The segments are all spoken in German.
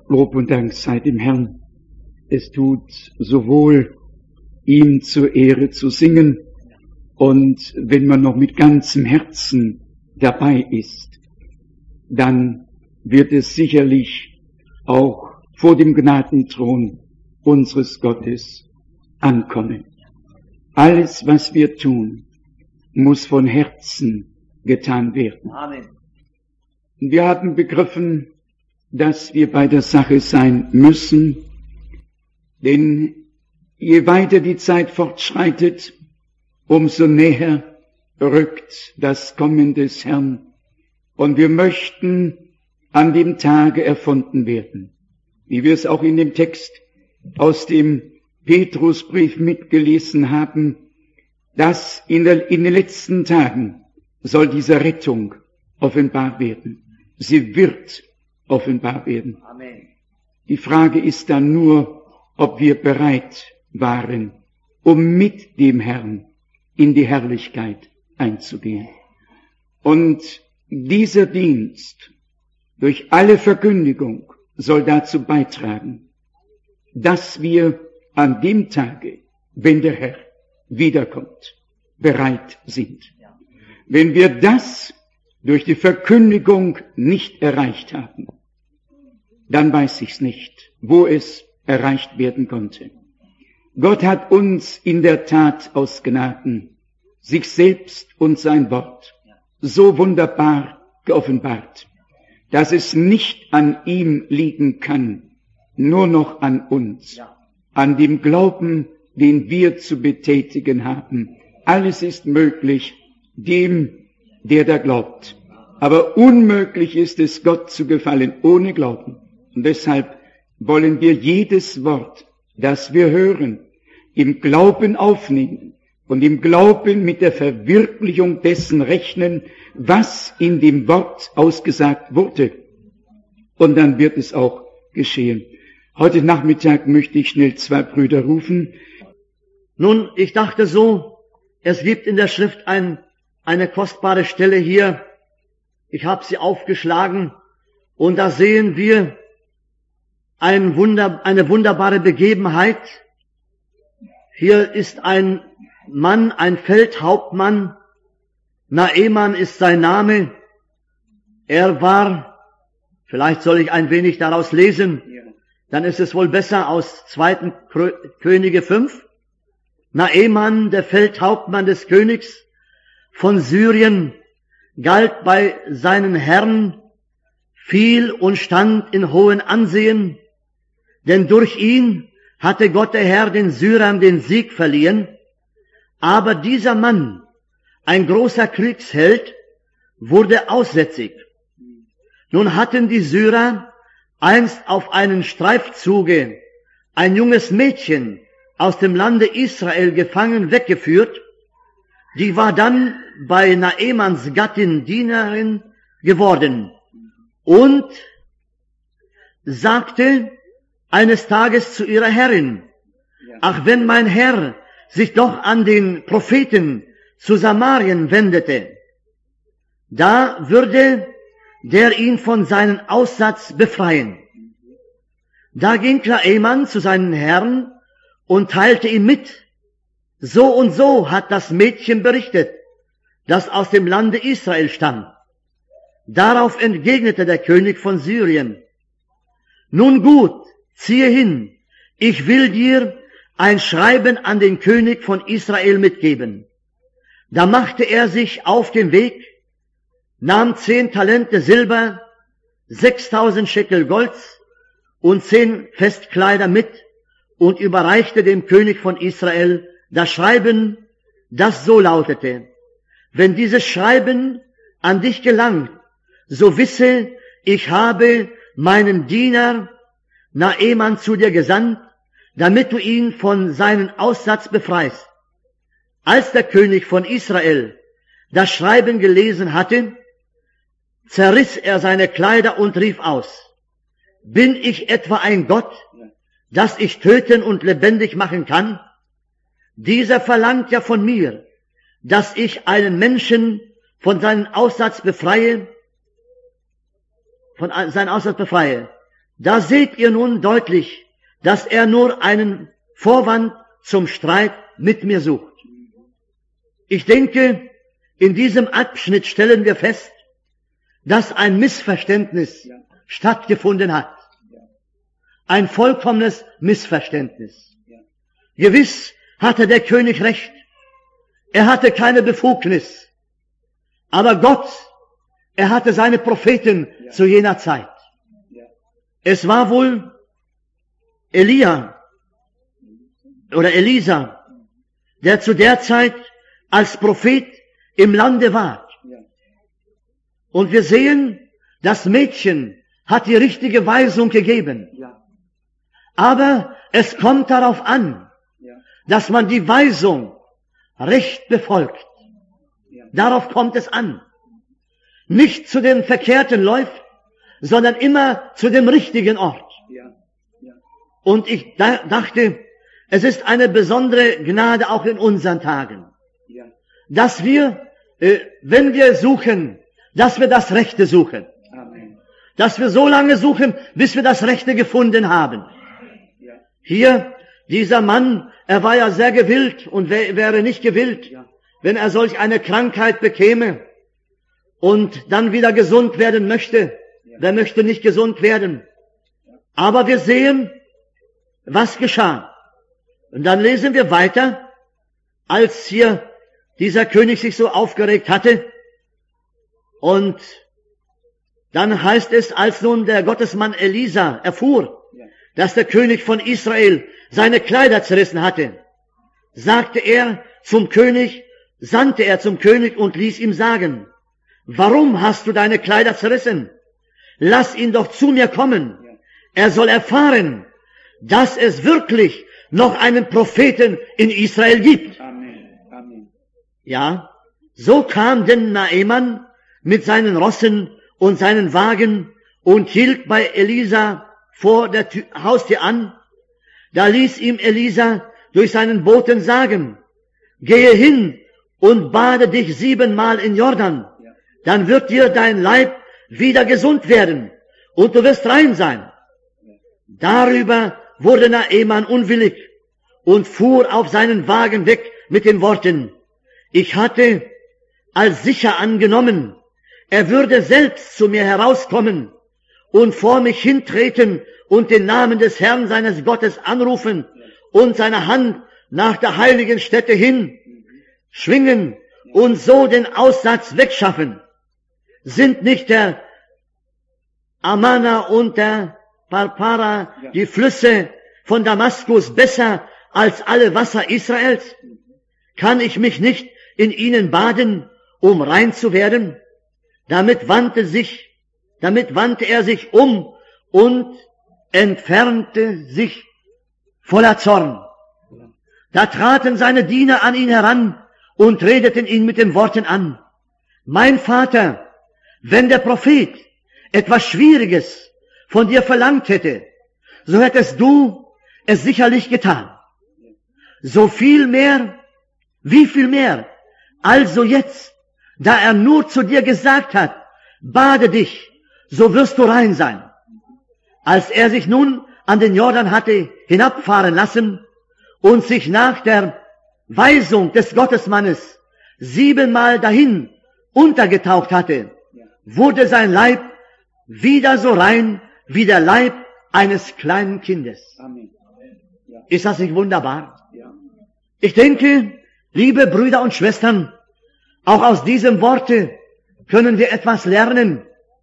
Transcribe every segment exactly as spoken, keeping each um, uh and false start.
Lob und Dank sei dem Herrn. Es tut so wohl, ihm zur Ehre zu singen. Und wenn man noch mit ganzem Herzen dabei ist, dann wird es sicherlich auch vor dem Gnadenthron unseres Gottes ankommen. Alles, was wir tun, muss von Herzen getan werden. Amen. Wir haben begriffen, dass wir bei der Sache sein müssen, denn je weiter die Zeit fortschreitet, umso näher rückt das Kommen des Herrn. Und wir möchten an dem Tage erfunden werden, wie wir es auch in dem Text aus dem Petrusbrief mitgelesen haben, dass in, der, in den letzten Tagen soll diese Rettung offenbar werden. Sie wird offenbar werden. Amen. Die Frage ist dann nur, ob wir bereit waren, um mit dem Herrn in die Herrlichkeit einzugehen. Und dieser Dienst durch alle Verkündigung soll dazu beitragen, dass wir an dem Tage, wenn der Herr wiederkommt, bereit sind. Wenn wir das durch die Verkündigung nicht erreicht haben, dann weiß ich's nicht, wo es erreicht werden konnte. Gott hat uns in der Tat aus Gnaden sich selbst und sein Wort so wunderbar geoffenbart, dass es nicht an ihm liegen kann, nur noch an uns, an dem Glauben, den wir zu betätigen haben. Alles ist möglich dem, der da glaubt. Aber unmöglich ist es, Gott zu gefallen ohne Glauben. Und deshalb wollen wir jedes Wort, das wir hören, im Glauben aufnehmen und im Glauben mit der Verwirklichung dessen rechnen, was in dem Wort ausgesagt wurde. Und dann wird es auch geschehen. Heute Nachmittag möchte ich schnell zwei Brüder rufen. Nun, ich dachte so, es gibt in der Schrift ein, eine kostbare Stelle hier. Ich habe sie aufgeschlagen und da sehen wir ein Wunder, eine wunderbare Begebenheit. Hier ist ein Mann, ein Feldhauptmann. Naeman ist sein Name. Er war, vielleicht soll ich ein wenig daraus lesen, dann ist es wohl besser aus zweiten Könige fünf. Naeman, der Feldhauptmann des Königs von Syrien, galt bei seinen Herren viel und stand in hohem Ansehen, denn durch ihn hatte Gott der Herr den Syrern den Sieg verliehen. Aber dieser Mann, ein großer Kriegsheld, wurde aussätzig. Nun hatten die Syrer einst auf einen Streifzuge ein junges Mädchen aus dem Lande Israel gefangen weggeführt. Die war dann bei Naemans Gattin Dienerin geworden und sagte eines Tages zu ihrer Herrin: Ach, wenn mein Herr sich doch an den Propheten zu Samarien wendete, da würde der ihn von seinem Aussatz befreien. Da ging Naeman zu seinen Herrn und teilte ihm mit: So und so hat das Mädchen berichtet, das aus dem Lande Israel stammt. Darauf entgegnete der König von Syrien: Nun gut, ziehe hin, ich will dir ein Schreiben an den König von Israel mitgeben. Da machte er sich auf den Weg, nahm zehn Talente Silber, sechstausend Schekel Golds und zehn Festkleider mit und überreichte dem König von Israel das Schreiben, das so lautete: Wenn dieses Schreiben an dich gelangt, so wisse, ich habe meinen Diener Naeman zu dir gesandt, damit du ihn von seinem Aussatz befreist. Als der König von Israel das Schreiben gelesen hatte, zerriss er seine Kleider und rief aus: Bin ich etwa ein Gott, dass ich töten und lebendig machen kann? Dieser verlangt ja von mir, dass ich einen Menschen von seinem Aussatz befreie, von seinem Aussatz befreie. Da seht ihr nun deutlich, dass er nur einen Vorwand zum Streit mit mir sucht. Ich denke, in diesem Abschnitt stellen wir fest, dass ein Missverständnis ja. stattgefunden hat. Ja. Ein vollkommenes Missverständnis. Ja. Gewiss hatte der König recht. Er hatte keine Befugnis. Aber Gott, er hatte seine Propheten ja. zu jener Zeit. Ja. Es war wohl Elia oder Elisa, der zu der Zeit als Prophet im Lande war. Ja. Und wir sehen, das Mädchen hat die richtige Weisung gegeben. Ja. Aber es kommt darauf an, ja. dass man die Weisung recht befolgt. Ja. Darauf kommt es an. Nicht zu dem Verkehrten läuft, sondern immer zu dem richtigen Ort. Ja. Ja. Und ich da- dachte, es ist eine besondere Gnade auch in unseren Tagen, ja. dass wir, äh, wenn wir suchen, dass wir das Rechte suchen. Amen. Dass wir so lange suchen, bis wir das Rechte gefunden haben. Ja. Hier, dieser Mann, er war ja sehr gewillt und wär, wäre nicht gewillt, ja. wenn er solch eine Krankheit bekäme und dann wieder gesund werden möchte. Ja. Wer möchte nicht gesund werden? Ja. Aber wir sehen, was geschah. Und dann lesen wir weiter, als hier dieser König sich so aufgeregt hatte. Und dann heißt es, als nun der Gottesmann Elisa erfuhr, ja. dass der König von Israel seine Kleider zerrissen hatte, sagte er zum König, sandte er zum König und ließ ihm sagen, warum hast du deine Kleider zerrissen? Lass ihn doch zu mir kommen. Ja. Er soll erfahren, dass es wirklich noch einen Propheten in Israel gibt. Amen. Amen. Ja, so kam denn Naaman mit seinen Rossen und seinen Wagen und hielt bei Elisa vor der Tür, Haustür an. Da ließ ihm Elisa durch seinen Boten sagen, gehe hin und bade dich siebenmal in Jordan, dann wird dir dein Leib wieder gesund werden und du wirst rein sein. Darüber wurde Naaman unwillig und fuhr auf seinen Wagen weg mit den Worten, ich hatte als sicher angenommen, er würde selbst zu mir herauskommen und vor mich hintreten und den Namen des Herrn seines Gottes anrufen und seine Hand nach der heiligen Stätte hin schwingen und so den Aussatz wegschaffen. Sind nicht der Amana und der Parpara, die Flüsse von Damaskus, besser als alle Wasser Israels? Kann ich mich nicht in ihnen baden, um rein zu werden? Damit wandte sich, damit wandte er sich um und entfernte sich voller Zorn. Da traten seine Diener an ihn heran und redeten ihn mit den Worten an, mein Vater, wenn der Prophet etwas Schwieriges von dir verlangt hätte, so hättest du es sicherlich getan. So viel mehr, wie viel mehr, also jetzt, da er nur zu dir gesagt hat, bade dich, so wirst du rein sein. Als er sich nun an den Jordan hatte hinabfahren lassen und sich nach der Weisung des Gottesmannes siebenmal dahin untergetaucht hatte, wurde sein Leib wieder so rein wie der Leib eines kleinen Kindes. Amen. Ja. Ist das nicht wunderbar? Ja. Ich denke, liebe Brüder und Schwestern, auch aus diesem Worte können wir etwas lernen.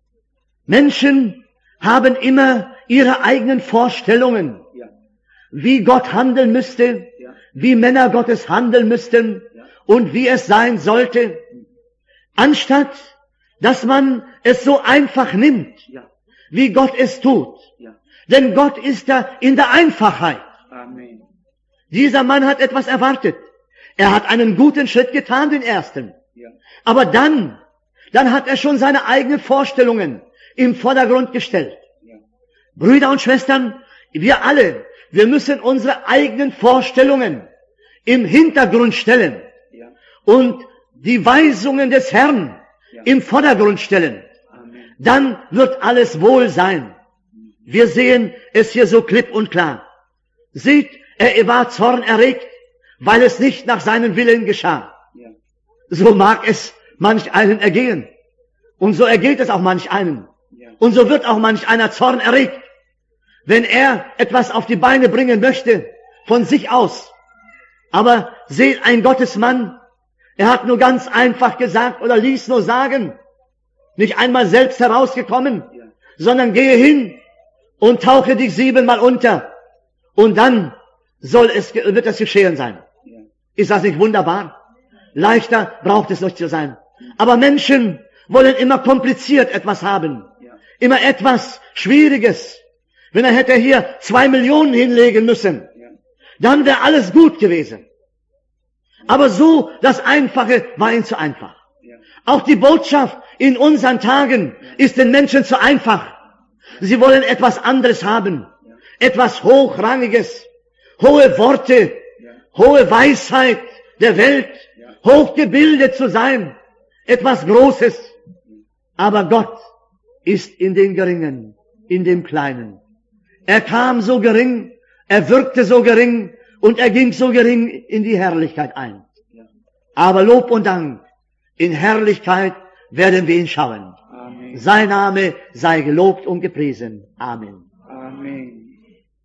Menschen haben immer ihre eigenen Vorstellungen, ja. wie Gott handeln müsste, ja. wie Männer Gottes handeln müssten ja. und wie es sein sollte, anstatt dass man es so einfach nimmt, ja. wie Gott es tut. Ja. Denn Gott ist da in der Einfachheit. Amen. Dieser Mann hat etwas erwartet. Er hat einen guten Schritt getan, den ersten. Ja. Aber dann, dann hat er schon seine eigenen Vorstellungen im Vordergrund gestellt. Ja. Brüder und Schwestern, wir alle, wir müssen unsere eigenen Vorstellungen im Hintergrund stellen ja. und die Weisungen des Herrn ja. im Vordergrund stellen. Amen. Dann wird alles wohl sein. Wir sehen es hier so klipp und klar. Seht, er war zornerregt, weil es nicht nach seinem Willen geschah. Ja. So mag es manch einen ergehen. Und so ergeht es auch manch einen. Ja. Und so wird auch manch einer Zorn erregt, wenn er etwas auf die Beine bringen möchte, von sich aus. Aber seht, ein Gottesmann, er hat nur ganz einfach gesagt oder ließ nur sagen, nicht einmal selbst herausgekommen, Ja. sondern gehe hin und tauche dich siebenmal unter. Und dann soll es, wird es geschehen sein. Ja. Ist das nicht wunderbar? Leichter braucht es nicht zu sein. Aber Menschen wollen immer kompliziert etwas haben. Ja. Immer etwas Schwieriges. Wenn er hätte hier zwei Millionen hinlegen müssen, Ja. dann wäre alles gut gewesen. Aber so, das Einfache war ihm zu einfach. Ja. Auch die Botschaft in unseren Tagen ist den Menschen zu einfach. Sie wollen etwas anderes haben. Etwas Hochrangiges. Hohe Worte. Ja. Hohe Weisheit der Welt. Ja. Hochgebildet zu sein. Etwas Großes. Aber Gott ist in den Geringen, in dem Kleinen. Er kam so gering, er wirkte so gering und er ging so gering in die Herrlichkeit ein. Aber Lob und Dank, in Herrlichkeit werden wir ihn schauen. Amen. Sein Name sei gelobt und gepriesen. Amen. Amen.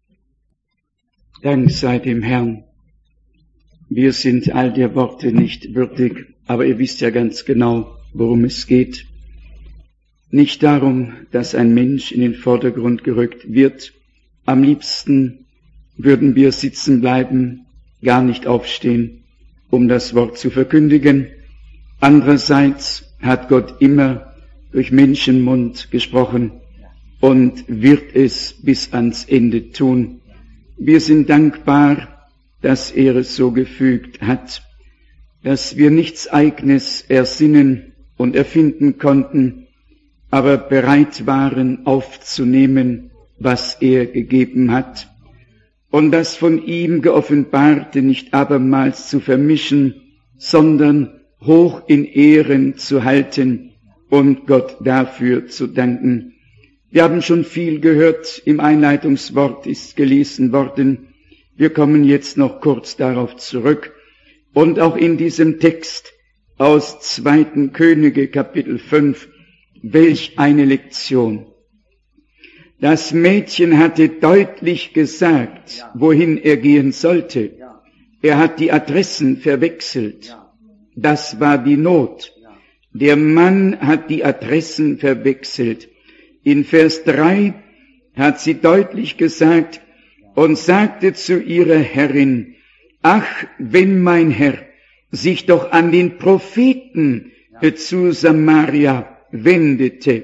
Dank sei dem Herrn. Wir sind all der Worte nicht würdig, aber ihr wisst ja ganz genau, worum es geht. Nicht darum, dass ein Mensch in den Vordergrund gerückt wird. Am liebsten würden wir sitzen bleiben, gar nicht aufstehen, um das Wort zu verkündigen. Andererseits hat Gott immer durch Menschenmund gesprochen und wird es bis ans Ende tun. Wir sind dankbar, dass er es so gefügt hat, dass wir nichts Eigenes ersinnen und erfinden konnten, aber bereit waren aufzunehmen, was er gegeben hat, und das von ihm Geoffenbarte nicht abermals zu vermischen, sondern hoch in Ehren zu halten und Gott dafür zu danken. Wir haben schon viel gehört, im Einleitungswort ist gelesen worden. Wir kommen jetzt noch kurz darauf zurück. Und auch in diesem Text aus zweiten Könige Kapitel fünf, welch eine Lektion. Das Mädchen hatte deutlich gesagt, wohin er gehen sollte. Er hat die Adressen verwechselt. Das war die Not. Der Mann hat die Adressen verwechselt. In Vers drei hat sie deutlich gesagt und sagte zu ihrer Herrin, ach, wenn mein Herr sich doch an den Propheten zu Samaria wendete,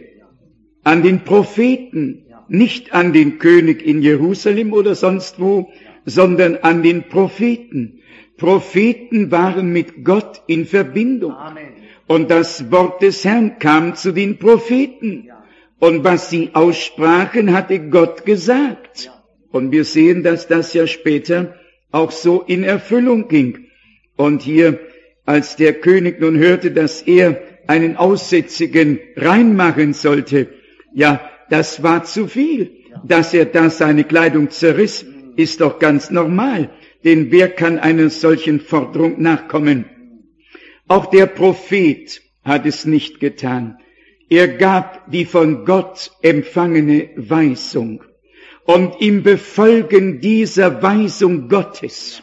an den Propheten, nicht an den König in Jerusalem oder sonst wo, sondern an den Propheten. Propheten waren mit Gott in Verbindung. Amen. Und das Wort des Herrn kam zu den Propheten. Und was sie aussprachen, hatte Gott gesagt. Und wir sehen, dass das ja später auch so in Erfüllung ging. Und hier, als der König nun hörte, dass er einen Aussätzigen reinmachen sollte, ja, das war zu viel. Dass er da seine Kleidung zerriss, ist doch ganz normal. Denn wer kann einer solchen Forderung nachkommen? Auch der Prophet hat es nicht getan. Er gab die von Gott empfangene Weisung. Und im Befolgen dieser Weisung Gottes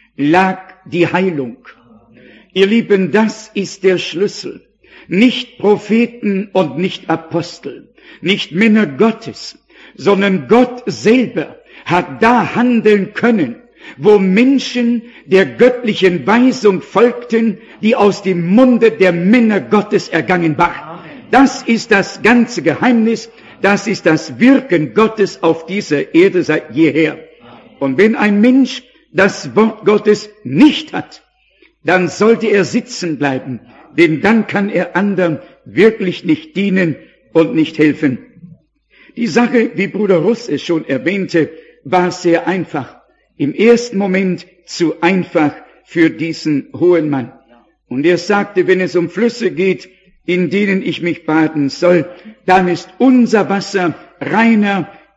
lag die Heilung. Ihr Lieben, das ist der Schlüssel. Nicht Propheten und nicht Apostel, nicht Männer Gottes, sondern Gott selber hat da handeln können, wo Menschen der göttlichen Weisung folgten, die aus dem Munde der Männer Gottes ergangen war. Das ist das ganze Geheimnis, das ist das Wirken Gottes auf dieser Erde seit jeher. Und wenn ein Mensch das Wort Gottes nicht hat, dann sollte er sitzen bleiben, denn dann kann er anderen wirklich nicht dienen und nicht helfen. Die Sache, wie Bruder Russ es schon erwähnte, war sehr einfach. Im ersten Moment zu einfach für diesen hohen Mann. Und er sagte, wenn es um Flüsse geht, in denen ich mich baden soll, dann ist unser Wasser reiner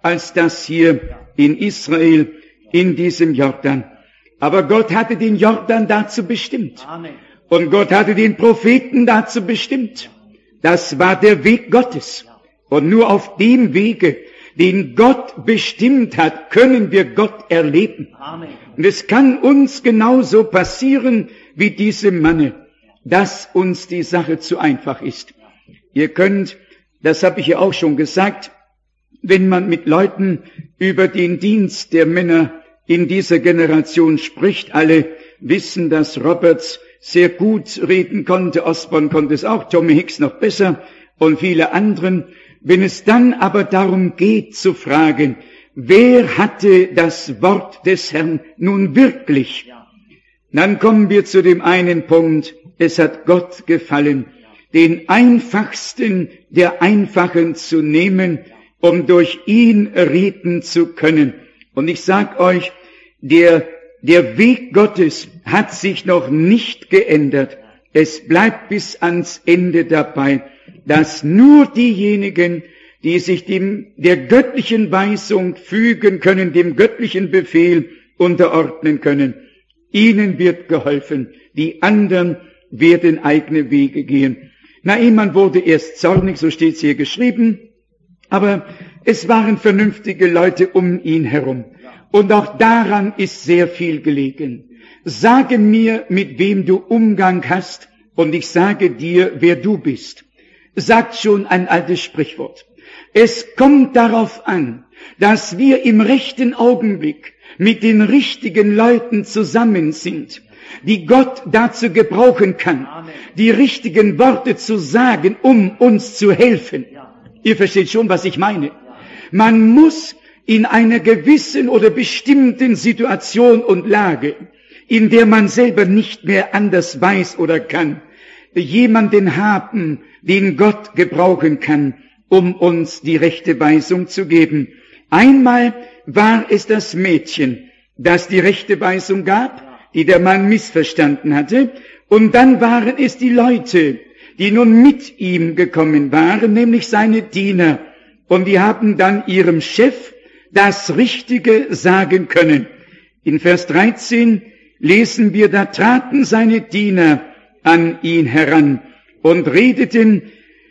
als das hier in Israel, in diesem Jordan. Aber Gott hatte den Jordan dazu bestimmt. Amen. Und Gott hatte den Propheten dazu bestimmt. Das war der Weg Gottes. Und nur auf dem Wege, den Gott bestimmt hat, können wir Gott erleben. Amen. Und es kann uns genauso passieren wie diesem Manne, dass uns die Sache zu einfach ist. Ihr könnt, das habe ich ja auch schon gesagt, wenn man mit Leuten über den Dienst der Männer in dieser Generation spricht, alle wissen, dass Roberts sehr gut reden konnte, Osborne konnte es auch, Tommy Hicks noch besser und viele anderen. Wenn es dann aber darum geht zu fragen, wer hatte das Wort des Herrn nun wirklich, dann kommen wir zu dem einen Punkt, es hat Gott gefallen, den einfachsten der Einfachen zu nehmen, um durch ihn reden zu können. Und ich sag euch, der, der Weg Gottes hat sich noch nicht geändert. Es bleibt bis ans Ende dabei, dass nur diejenigen, die sich dem, der göttlichen Weisung fügen können, dem göttlichen Befehl unterordnen können, ihnen wird geholfen. Die anderen werden eigene Wege gehen. Naaman wurde erst zornig, so steht es hier geschrieben, aber es waren vernünftige Leute um ihn herum. Und auch daran ist sehr viel gelegen. Sage mir, mit wem du Umgang hast, und ich sage dir, wer du bist. Sagt schon ein altes Sprichwort. Es kommt darauf an, dass wir im rechten Augenblick mit den richtigen Leuten zusammen sind, die Gott dazu gebrauchen kann, die richtigen Worte zu sagen, um uns zu helfen. Ihr versteht schon, was ich meine. Man muss in einer gewissen oder bestimmten Situation und Lage, in der man selber nicht mehr anders weiß oder kann, jemanden haben, den Gott gebrauchen kann, um uns die rechte Weisung zu geben. Einmal war es das Mädchen, das die rechte Weisung gab, die der Mann missverstanden hatte, und dann waren es die Leute, die nun mit ihm gekommen waren, nämlich seine Diener, und die haben dann ihrem Chef das Richtige sagen können. In Vers dreizehn lesen wir, da traten seine Diener an ihn heran und redeten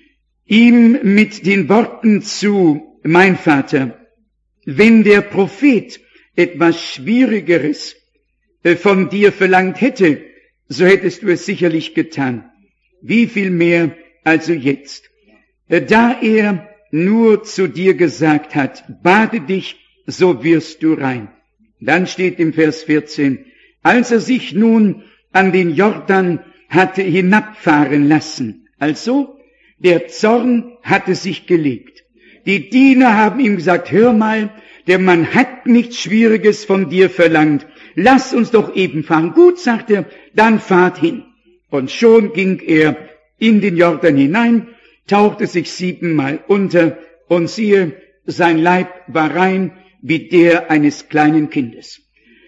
ihm mit den Worten zu, mein Vater, wenn der Prophet etwas Schwierigeres von dir verlangt hätte, so hättest du es sicherlich getan. Wie viel mehr also jetzt? Da er nur zu dir gesagt hat, bade dich, so wirst du rein. Dann steht im Vers vierzehn, als er sich nun an den Jordan hatte hinabfahren lassen, also der Zorn hatte sich gelegt. Die Diener haben ihm gesagt, hör mal, der Mann hat nichts Schwieriges von dir verlangt, lass uns doch eben fahren. Gut, sagt er, dann fahrt hin. Und schon ging er in den Jordan hinein, tauchte sich siebenmal unter, und siehe, sein Leib war rein wie der eines kleinen Kindes.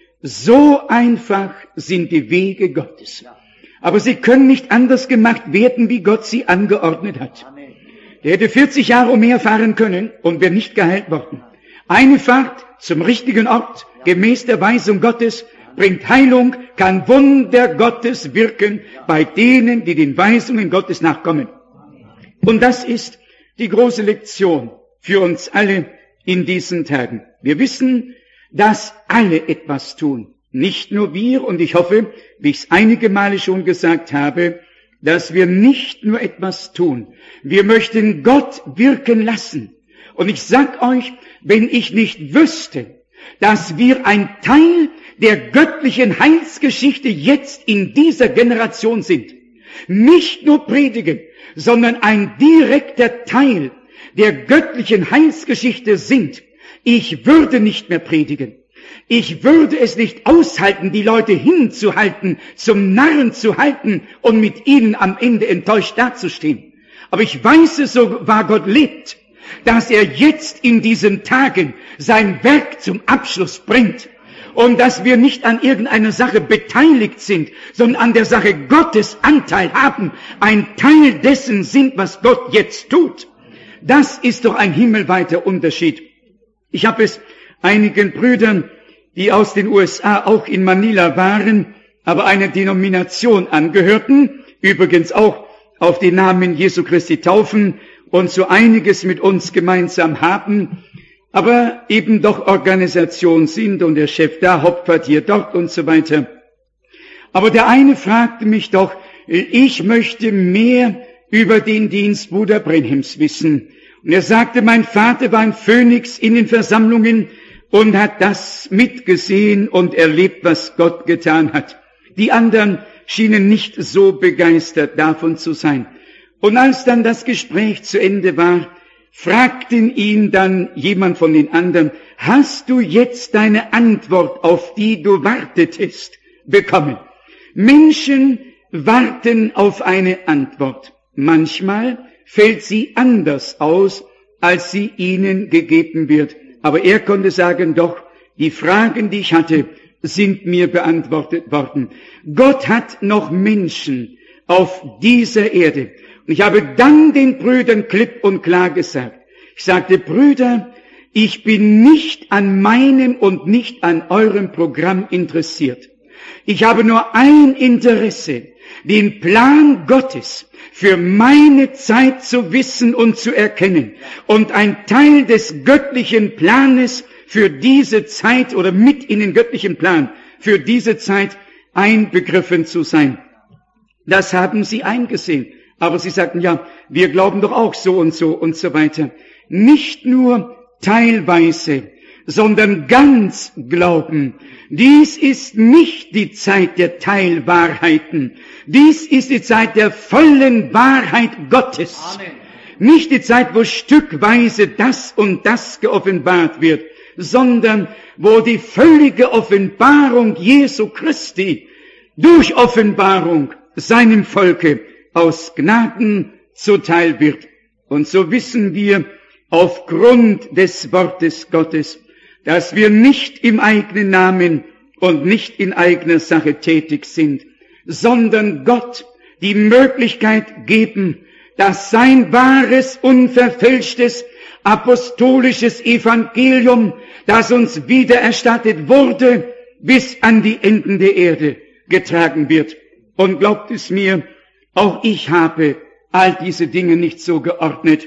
So einfach sind die Wege Gottes. Aber sie können nicht anders gemacht werden, wie Gott sie angeordnet hat. Der hätte vierzig Jahre umherfahren können und wäre nicht geheilt worden. Eine Fahrt zum richtigen Ort, gemäß der Weisung Gottes, bringt Heilung, kann Wunder Gottes wirken bei denen, die den Weisungen Gottes nachkommen. Und das ist die große Lektion für uns alle in diesen Tagen. Wir wissen, dass alle etwas tun. Nicht nur wir, und ich hoffe, wie ich es einige Male schon gesagt habe, dass wir nicht nur etwas tun. Wir möchten Gott wirken lassen. Und ich sag euch, wenn ich nicht wüsste, dass wir ein Teil der göttlichen Heilsgeschichte jetzt in dieser Generation sind, nicht nur predigen, sondern ein direkter Teil der göttlichen Heilsgeschichte sind, ich würde nicht mehr predigen. Ich würde es nicht aushalten, die Leute hinzuhalten, zum Narren zu halten und mit ihnen am Ende enttäuscht dazustehen. Aber ich weiß es, so wahr Gott lebt, dass er jetzt in diesen Tagen sein Werk zum Abschluss bringt und dass wir nicht an irgendeiner Sache beteiligt sind, sondern an der Sache Gottes Anteil haben, ein Teil dessen sind, was Gott jetzt tut. Das ist doch ein himmelweiter Unterschied. Ich habe es einigen Brüdern, die aus den U S A auch in Manila waren, aber einer Denomination angehörten, übrigens auch auf den Namen Jesu Christi taufen und so einiges mit uns gemeinsam haben, aber eben doch Organisation sind und der Chef da, Hauptquartier dort und so weiter. Aber der eine fragte mich doch, ich möchte mehr über den Dienst Bruder Brenhims wissen. Und er sagte, mein Vater war ein Phönix in den Versammlungen und hat das mitgesehen und erlebt, was Gott getan hat. Die anderen schienen nicht so begeistert davon zu sein. Und als dann das Gespräch zu Ende war, fragten ihn dann jemand von den anderen, hast du jetzt deine Antwort, auf die du wartetest, bekommen? Menschen warten auf eine Antwort. Manchmal fällt sie anders aus, als sie ihnen gegeben wird. Aber er konnte sagen, doch, die Fragen, die ich hatte, sind mir beantwortet worden. Gott hat noch Menschen auf dieser Erde. Und ich habe dann den Brüdern klipp und klar gesagt, ich sagte, Brüder, ich bin nicht an meinem und nicht an eurem Programm interessiert. Ich habe nur ein Interesse, den Plan Gottes für meine Zeit zu wissen und zu erkennen und ein Teil des göttlichen Planes für diese Zeit oder mit in den göttlichen Plan für diese Zeit einbegriffen zu sein. Das haben sie eingesehen. Aber sie sagten, ja, wir glauben doch auch so und so und so weiter. Nicht nur teilweise, sondern ganz glauben. Dies ist nicht die Zeit der Teilwahrheiten. Dies ist die Zeit der vollen Wahrheit Gottes. Amen. Nicht die Zeit, wo stückweise das und das geoffenbart wird, sondern wo die völlige Offenbarung Jesu Christi durch Offenbarung seinem Volke aus Gnaden zuteil wird. Und so wissen wir aufgrund des Wortes Gottes, dass wir nicht im eigenen Namen und nicht in eigener Sache tätig sind, sondern Gott die Möglichkeit geben, dass sein wahres, unverfälschtes, apostolisches Evangelium, das uns wiedererstattet wurde, bis an die Enden der Erde getragen wird. Und glaubt es mir, auch ich habe all diese Dinge nicht so geordnet.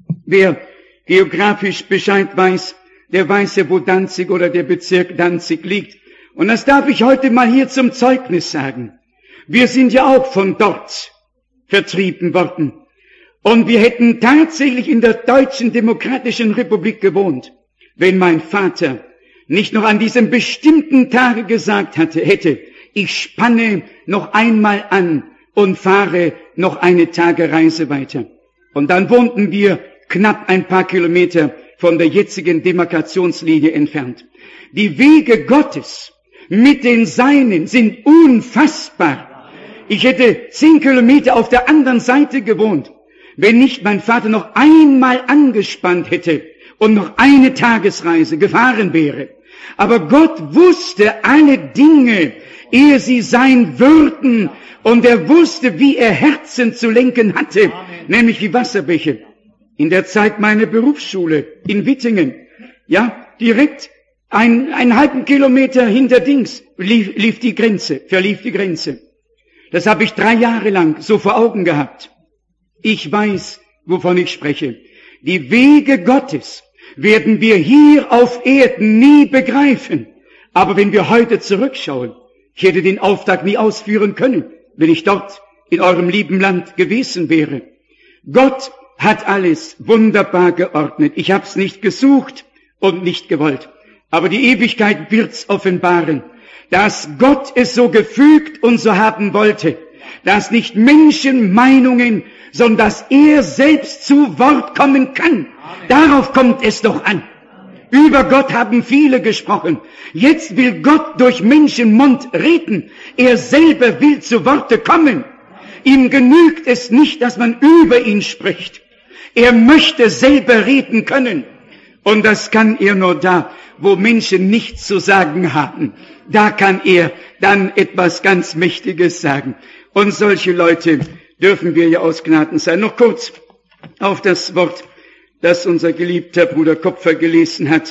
Wer geografisch Bescheid weiß, der weiß ja, wo Danzig oder der Bezirk Danzig liegt. Und das darf ich heute mal hier zum Zeugnis sagen. Wir sind ja auch von dort vertrieben worden. Und wir hätten tatsächlich in der Deutschen Demokratischen Republik gewohnt, wenn mein Vater nicht noch an diesem bestimmten Tage gesagt hatte, hätte, ich spanne noch einmal an und fahre noch eine Tagereise weiter. Und dann wohnten wir knapp ein paar Kilometer von der jetzigen Demarkationslinie entfernt. Die Wege Gottes mit den Seinen sind unfassbar. Ich hätte zehn Kilometer auf der anderen Seite gewohnt, wenn nicht mein Vater noch einmal angespannt hätte und noch eine Tagesreise gefahren wäre. Aber Gott wusste alle Dinge, ehe sie sein würden, und er wusste, wie er Herzen zu lenken hatte, Amen. Nämlich wie Wasserbäche. In der Zeit meiner Berufsschule in Wittingen, ja, direkt ein, einen halben Kilometer hinter Dings lief, lief die Grenze, verlief die Grenze. Das habe ich drei Jahre lang so vor Augen gehabt. Ich weiß, wovon ich spreche. Die Wege Gottes werden wir hier auf Erden nie begreifen. Aber wenn wir heute zurückschauen, ich hätte den Auftrag nie ausführen können, wenn ich dort in eurem lieben Land gewesen wäre. Gott hat alles wunderbar geordnet. Ich habe es nicht gesucht und nicht gewollt. Aber die Ewigkeit wird's offenbaren, dass Gott es so gefügt und so haben wollte, dass nicht Menschenmeinungen, sondern dass er selbst zu Wort kommen kann. Amen. Darauf kommt es doch an. Amen. Über Gott haben viele gesprochen. Jetzt will Gott durch Menschenmund reden. Er selber will zu Worte kommen. Ihm genügt es nicht, dass man über ihn spricht. Er möchte selber reden können. Und das kann er nur da, wo Menschen nichts zu sagen haben. Da kann er dann etwas ganz Mächtiges sagen. Und solche Leute dürfen wir ja aus Gnaden sein. Noch kurz auf das Wort, das unser geliebter Bruder Kopfer gelesen hat.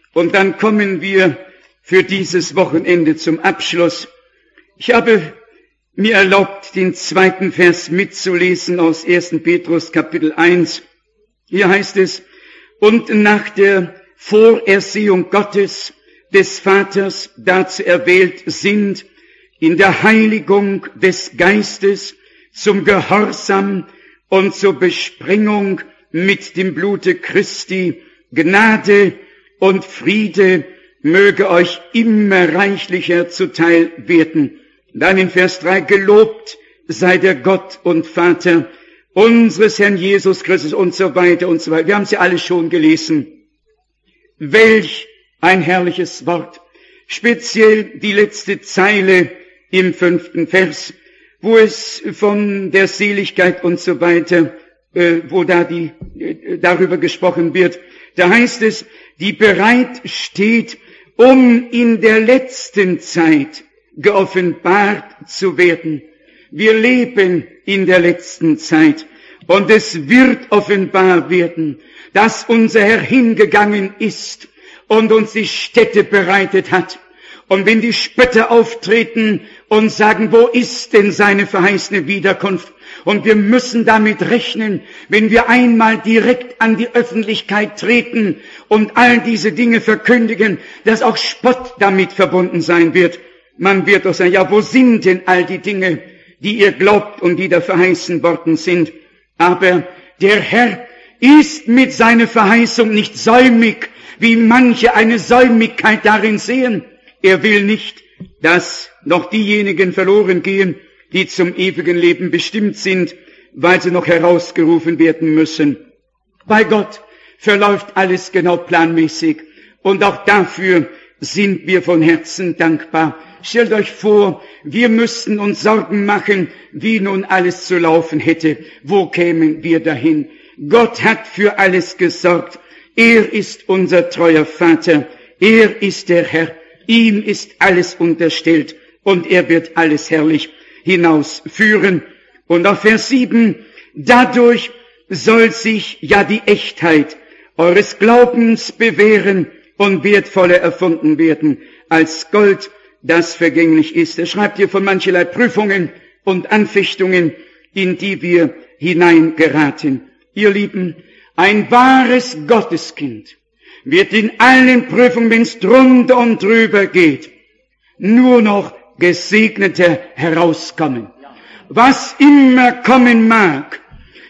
Und dann kommen wir für dieses Wochenende zum Abschluss. Ich habe mir erlaubt, den zweiten Vers mitzulesen aus ersten Petrus Kapitel eins. Hier heißt es, und nach der Vorersehung Gottes, des Vaters, dazu erwählt sind, in der Heiligung des Geistes, zum Gehorsam und zur Besprengung mit dem Blute Christi, Gnade und Friede möge euch immer reichlicher zuteil werden. Dann in Vers drei, gelobt sei der Gott und Vater unseres Herrn Jesus Christus und so weiter und so weiter. Wir haben sie alle schon gelesen. Welch ein herrliches Wort. Speziell die letzte Zeile im fünften Vers, wo es von der Seligkeit und so weiter, äh, wo da die, äh, darüber gesprochen wird. Da heißt es, die bereit steht, um in der letzten Zeit geoffenbart zu werden. Wir leben in der letzten Zeit und es wird offenbar werden, dass unser Herr hingegangen ist und uns die Stätte bereitet hat. Und wenn die Spötter auftreten und sagen, wo ist denn seine verheißene Wiederkunft? Und wir müssen damit rechnen, wenn wir einmal direkt an die Öffentlichkeit treten und all diese Dinge verkündigen, dass auch Spott damit verbunden sein wird. Man wird doch sagen, ja, wo sind denn all die Dinge, die ihr glaubt und die da verheißen worden sind? Aber der Herr ist mit seiner Verheißung nicht säumig, wie manche eine Säumigkeit darin sehen. Er will nicht, dass noch diejenigen verloren gehen, die zum ewigen Leben bestimmt sind, weil sie noch herausgerufen werden müssen. Bei Gott verläuft alles genau planmäßig und auch dafür sind wir von Herzen dankbar. Stellt euch vor, wir müssten uns Sorgen machen, wie nun alles zu laufen hätte. Wo kämen wir dahin? Gott hat für alles gesorgt. Er ist unser treuer Vater. Er ist der Herr. Ihm ist alles unterstellt und er wird alles herrlich hinausführen. Und auf Vers sieben, dadurch soll sich ja die Echtheit eures Glaubens bewähren und wertvoller erfunden werden als Gold, das vergänglich ist. Er schreibt hier von mancherlei Prüfungen und Anfechtungen, in die wir hineingeraten. Ihr Lieben, ein wahres Gotteskind wird in allen Prüfungen, wenn es drunter und drüber geht, nur noch gesegneter herauskommen. Was immer kommen mag,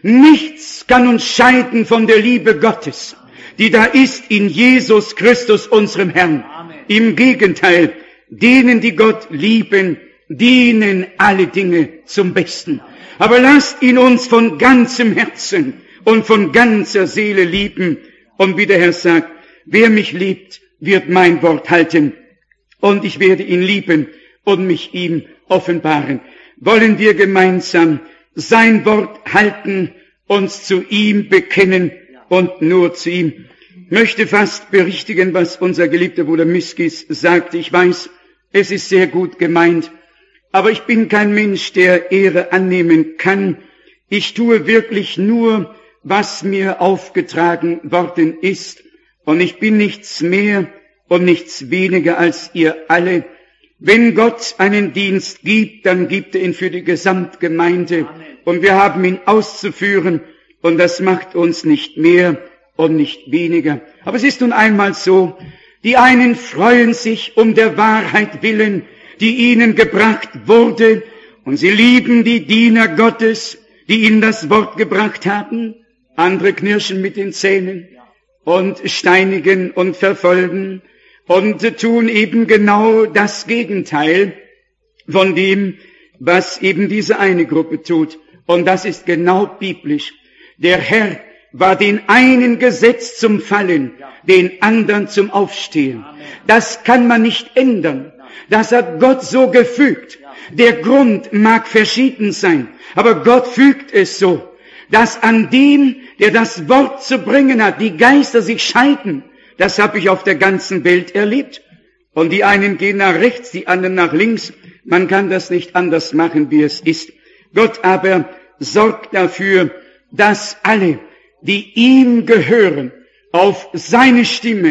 nichts kann uns scheiden von der Liebe Gottes, die da ist in Jesus Christus, unserem Herrn. Amen. Im Gegenteil, denen, die Gott lieben, dienen alle Dinge zum Besten. Aber lasst ihn uns von ganzem Herzen und von ganzer Seele lieben. Und wie der Herr sagt, wer mich liebt, wird mein Wort halten. Und ich werde ihn lieben und mich ihm offenbaren. Wollen wir gemeinsam sein Wort halten, uns zu ihm bekennen und nur zu ihm. Ich möchte fast berichtigen, was unser geliebter Bruder Miskis sagte. Ich weiß, es ist sehr gut gemeint, aber ich bin kein Mensch, der Ehre annehmen kann. Ich tue wirklich nur, was mir aufgetragen worden ist. Und ich bin nichts mehr und nichts weniger als ihr alle. Wenn Gott einen Dienst gibt, dann gibt er ihn für die Gesamtgemeinde. Amen. Und wir haben ihn auszuführen. Und das macht uns nicht mehr und nicht weniger. Aber es ist nun einmal so, die einen freuen sich um der Wahrheit willen, die ihnen gebracht wurde. Und sie lieben die Diener Gottes, die ihnen das Wort gebracht haben. Andere knirschen mit den Zähnen und steinigen und verfolgen und tun eben genau das Gegenteil von dem, was eben diese eine Gruppe tut. Und das ist genau biblisch. Der Herr war den einen gesetzt zum Fallen, den anderen zum Aufstehen. Das kann man nicht ändern. Das hat Gott so gefügt. Der Grund mag verschieden sein, aber Gott fügt es so, dass an dem, der das Wort zu bringen hat, die Geister sich scheiden. Das habe ich auf der ganzen Welt erlebt. Und die einen gehen nach rechts, die anderen nach links. Man kann das nicht anders machen, wie es ist. Gott aber sorgt dafür, dass alle, die ihm gehören, auf seine Stimme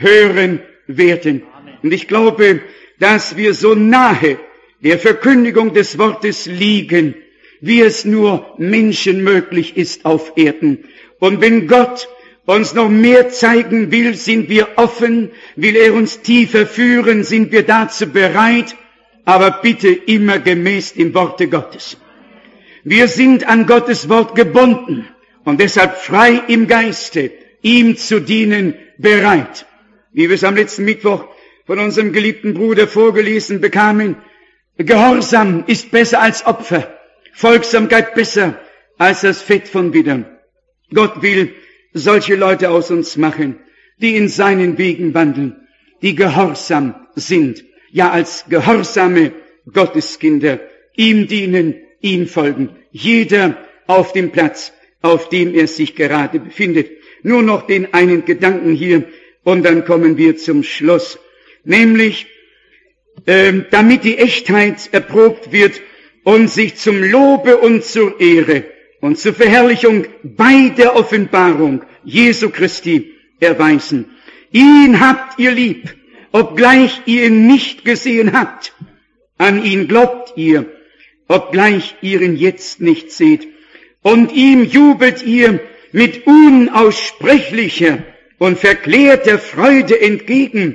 hören werden. Und ich glaube, dass wir so nahe der Verkündigung des Wortes liegen, wie es nur Menschen möglich ist auf Erden. Und wenn Gott uns noch mehr zeigen will, sind wir offen, will er uns tiefer führen, sind wir dazu bereit, aber bitte immer gemäß dem Worte Gottes. Wir sind an Gottes Wort gebunden und deshalb frei im Geiste, ihm zu dienen, bereit. Wie wir es am letzten Mittwoch von unserem geliebten Bruder vorgelesen bekamen, Gehorsam ist besser als Opfer, Folgsamkeit besser als das Fett von Widdern. Gott will solche Leute aus uns machen, die in seinen Wegen wandeln, die gehorsam sind, ja als gehorsame Gotteskinder, ihm dienen, ihm folgen, jeder auf dem Platz, auf dem er sich gerade befindet. Nur noch den einen Gedanken hier und dann kommen wir zum Schluss, nämlich ähm, damit die Echtheit erprobt wird und sich zum Lobe und zur Ehre und zur Verherrlichung bei der Offenbarung Jesu Christi erweisen. Ihn habt ihr lieb, obgleich ihr ihn nicht gesehen habt. An ihn glaubt ihr, obgleich ihr ihn jetzt nicht seht. Und ihm jubelt ihr mit unaussprechlicher und verklärter Freude entgegen,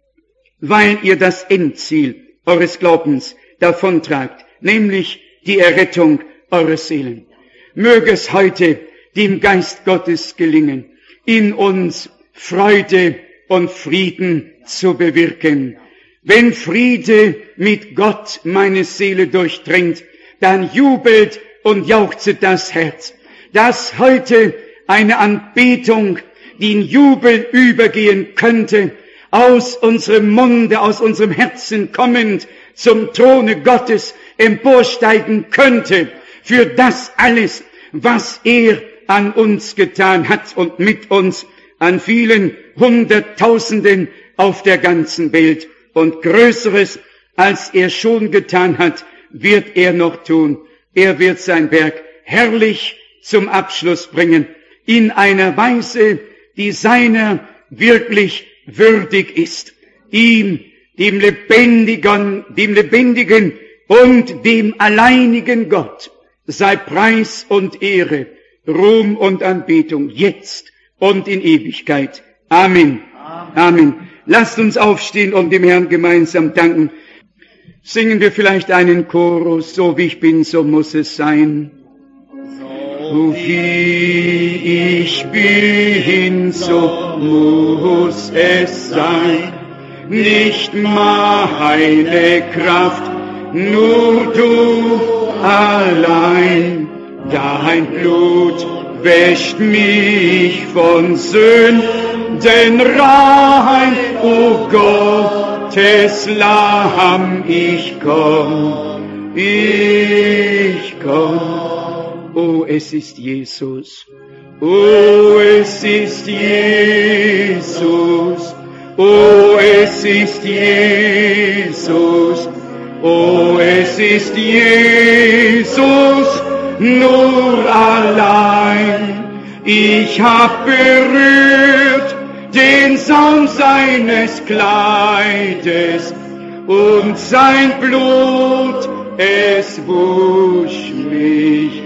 weil ihr das Endziel eures Glaubens davontragt, nämlich die Errettung eurer Seelen. Möge es heute dem Geist Gottes gelingen, in uns Freude und Frieden zu bewirken. Wenn Friede mit Gott meine Seele durchdringt, dann jubelt und jauchzet das Herz, dass heute eine Anbetung, die in Jubel übergehen könnte, aus unserem Munde, aus unserem Herzen kommend zum Throne Gottes emporsteigen könnte, für das alles, was er an uns getan hat und mit uns, an vielen Hunderttausenden auf der ganzen Welt. Und Größeres, als er schon getan hat, wird er noch tun. Er wird sein Werk herrlich zum Abschluss bringen, in einer Weise, die seiner wirklich würdig ist. Ihm, dem lebendigen, dem lebendigen und dem alleinigen Gott, sei Preis und Ehre, Ruhm und Anbetung, jetzt und in Ewigkeit. Amen. Amen. Amen. Lasst uns aufstehen und dem Herrn gemeinsam danken. Singen wir vielleicht einen Chorus, so wie ich bin, so muss es sein. So wie ich bin, so muss es sein. Nicht meine Kraft, nur du allein. Dein Blut wäscht mich von Sünden rein, o Gottes Lamm, ich komm, ich komm. O, es ist Jesus, o, es ist Jesus, o, es ist Jesus, o, es ist Jesus, nur allein. Ich hab berührt den Saum seines Kleides und sein Blut, es wusch mich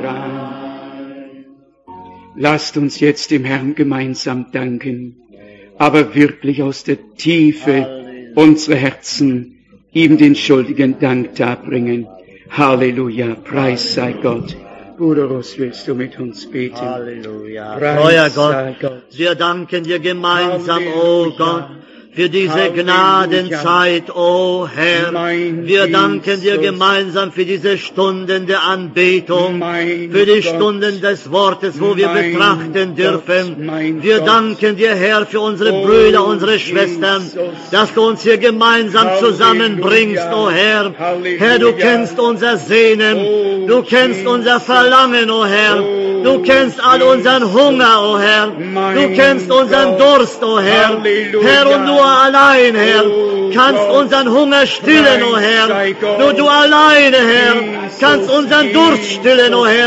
rein. Lasst uns jetzt dem Herrn gemeinsam danken, aber wirklich aus der Tiefe unserer Herzen ihm den schuldigen Dank darbringen. Halleluja, Preis sei Gott. Bruder Ross, willst du mit uns beten? Halleluja. Treuer Gott, Gott, wir danken dir gemeinsam, o oh Gott, für diese Halleluja. Gnadenzeit, o oh Herr. Mein wir danken Jesus. Dir gemeinsam für diese Stunden der Anbetung, mein für die Gott. Stunden des Wortes, wo wir mein betrachten dürfen. Gott, wir Gott. danken dir, Herr, für unsere oh, Brüder, unsere Jesus. Schwestern, dass du uns hier gemeinsam Halleluja. Zusammenbringst, o oh Herr. Halleluja. Herr, du kennst unser Sehnen, oh, du kennst Jesus. Unser Verlangen, o oh Herr. Oh, du kennst all unseren Hunger, o oh Herr. Du kennst unseren Gott. Durst, o oh Herr. Halleluja. Herr, und du allein, Herr, kannst unseren Hunger stillen, o oh Herr. Nur du alleine, Herr, kannst unseren Durst stillen, o oh Herr.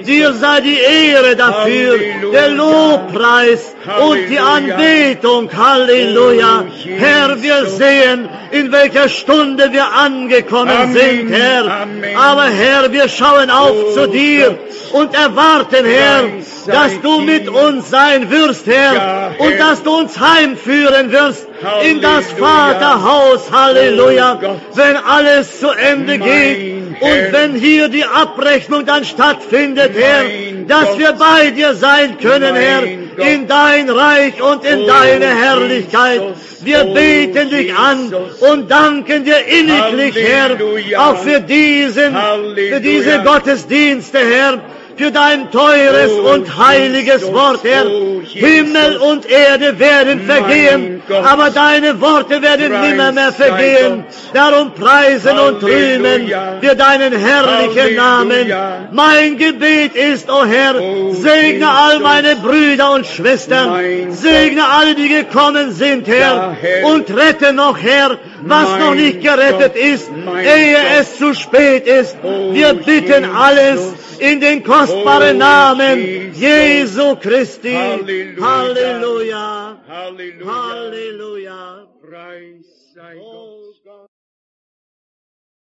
Dir sei die Ehre dafür, Halleluja. der Lobpreis und die Halleluja. Anbetung. Halleluja. Oh, Jesus. Herr, wir sehen, in welcher Stunde wir angekommen Amen. sind, Herr. Amen. Aber Herr, wir schauen auf Oh, zu dir Gott. und erwarten, Herr, Preis sei dass du mit dir. uns sein wirst, Herr, Ja, und Herr. dass du uns heimführen wirst in das Halleluja. Vaterhaus. Halleluja. Oh, Gott. Wenn alles zu Ende Mein geht Herr. und wenn hier die Abrechnung dann stattfindet, Herr, Mein dass Gott. wir bei dir sein können, Mein Herr, Gott. in dein Reich und in Oh, deine Herrlichkeit. Jesus. Wir Oh, beten dich an Jesus. und danken dir inniglich, Herr, Halleluja. auch für diesen, Halleluja. für diese Gottesdienste, Herr, für dein teures Oh, und heiliges Jesus. Wort, Herr. Oh, Jesus. Himmel und Erde werden Mein vergehen, Gott. aber deine Worte werden Preis nimmer mehr sei vergehen. Gott. Darum preisen und rühmen Halleluja. wir deinen herrlichen Namen. Halleluja. Mein Gebet ist, o Herr, Oh, segne all Jesus. meine Brüder und Schwestern, Mein segne alle, die gekommen sind, Herr, Ja, Herr. und rette noch, Herr, was Mein noch nicht gerettet Gott. ist, Mein ehe Gott. es zu spät ist. Oh, Wir bitten Jesus. alles in den kostbaren Oh, Namen Jesus. Jesu Christi. Halleluja. Halleluja. Halleluja. Halleluja. Preis sei Gott. Oh Gott.